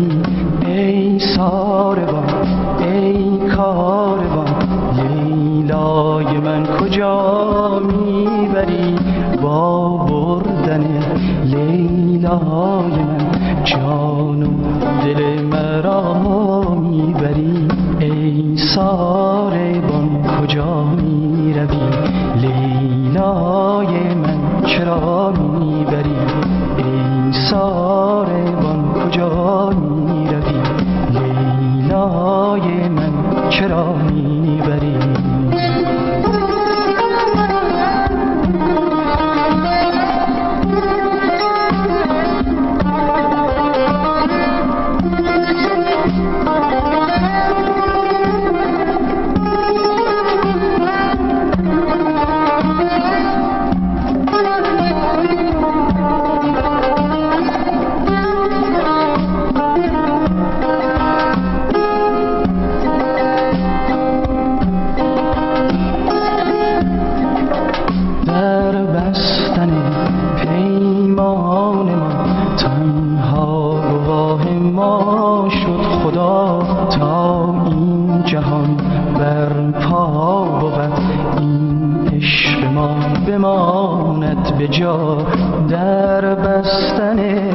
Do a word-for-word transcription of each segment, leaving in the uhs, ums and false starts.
میروی ای ساربان ای کاروان، لیلای من کجا میبری؟ با بردن لیلای من جان و دل مرا میبری. ای ساربان کجا میروی؟ لیلای من چرا میبری؟ ای ساربان کجا میروی؟ لیلای من چرا میبری؟ به جا در بستن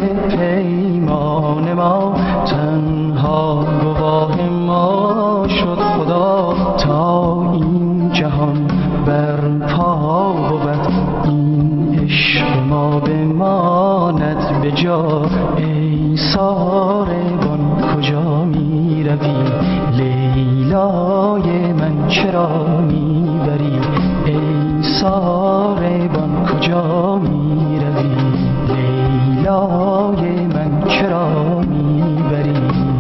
پیمان ما، تنها گواه ما شد خدا تا این جهان برپا بود. این عشق ما بماند به جا. ای ساربان کجا می روی؟ لیلای من چرا میبری؟ ای ساربان کجا می روی؟ لیلای من چرا میبری؟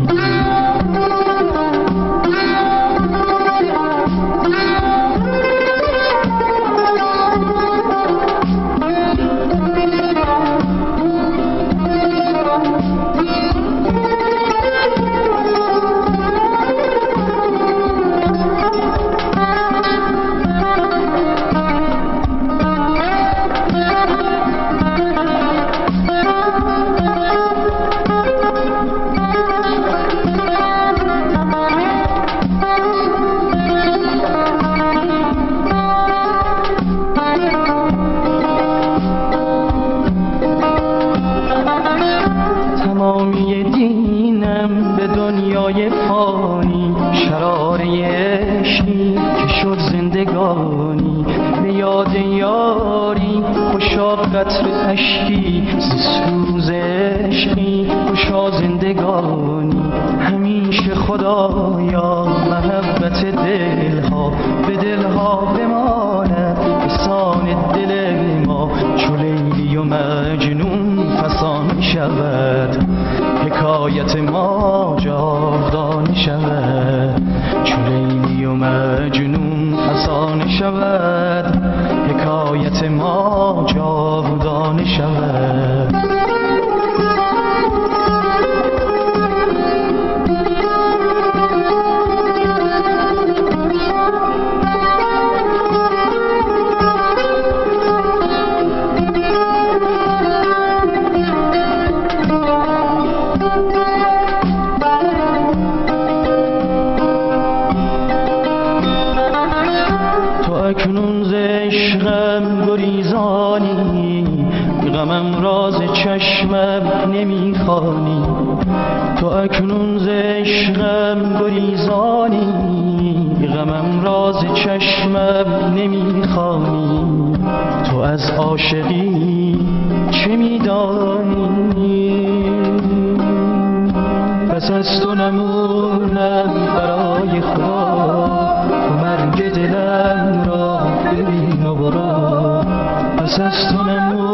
قطر اشکی سوز عشقی خوشا زندگانی. همیشه خدایا محبت دلها به دلها بماند به سان دل ما. چو لیلی و مجنون فسانه شود حکایت ما جاودانه شود. چو لیلی و مجنون فسانه شود حکایت ما جاودانه شود. اکنون ز عشقم گریزانی، غمم راز چشمم نمیخوانی. تو اکنون ز عشقم گریزانی، غمم راز چشمم نمیخوانی. تو از عاشقی چه میدانی؟ پس از تو نمونم برای خدا، مرگ دلم را ببین و برو. پس از تو نمونم